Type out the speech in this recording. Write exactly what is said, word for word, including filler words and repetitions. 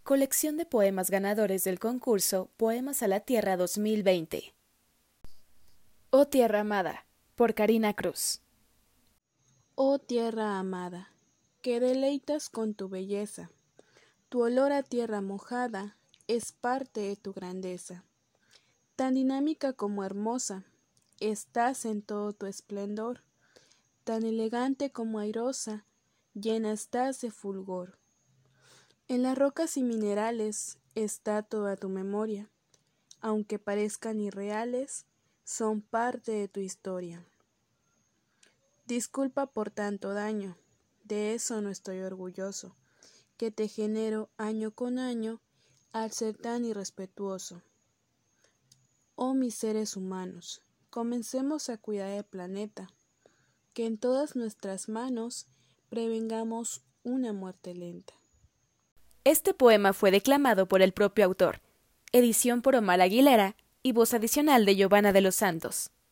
Colección de poemas ganadores del concurso Poemas a la Tierra dos mil veinte. Oh Tierra Amada, por Karina Cruz. Oh tierra amada, que deleitas con tu belleza, tu olor a tierra mojada es parte de tu grandeza. Tan dinámica como hermosa, estás en todo tu esplendor, tan elegante como airosa, llena estás de fulgor. En las rocas y minerales está toda tu memoria, aunque parezcan irreales, son parte de tu historia. Disculpa por tanto daño, de eso no estoy orgulloso, que te genero año con año al ser tan irrespetuoso. Oh mis seres humanos, comencemos a cuidar el planeta, que en todas nuestras manos prevengamos una muerte lenta. Este poema fue declamado por el propio autor, edición por Omar Aguilera y voz adicional de Giovanna de los Santos.